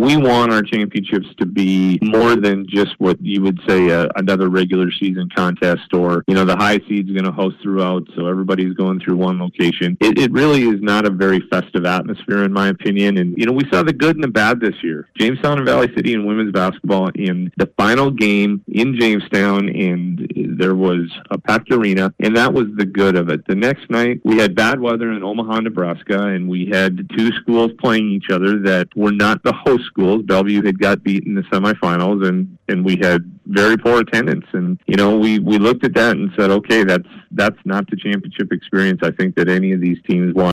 we want our championships to be more than just what you would say another regular season contest, or, the high seed's going to host throughout, so everybody's going through one location. It really is not a very festive atmosphere, in my opinion. And, we saw the good and the bad this year. Jamestown and Valley City in women's basketball in the final game in Jamestown, and there was a packed arena, and that was the good of it. The next night, we had bad weather in Omaha, Nebraska, and we had two schools playing each other that were not the host schools. Bellevue had got beat in the semifinals, and we had very poor attendance. And, we looked at that and said, okay, that's not the championship experience I think that any of these teams want.